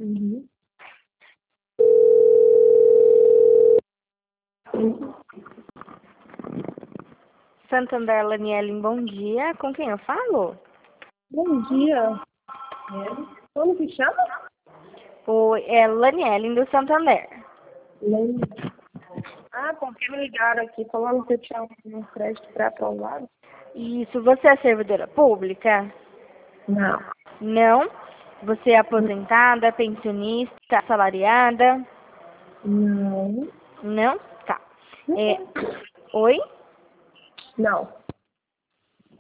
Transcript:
Uhum. Santander Laniele, bom dia. Com quem eu falo? Bom dia. Como que chama? Oi, é Laniele do Santander. Lembra. Ah, porque me ligaram aqui falando que eu tinha um crédito pré-aprovado? Isso, você é servidora pública? Não. Não? Você é aposentada, pensionista, assalariada? Não. Não? Tá. É... Oi? Não.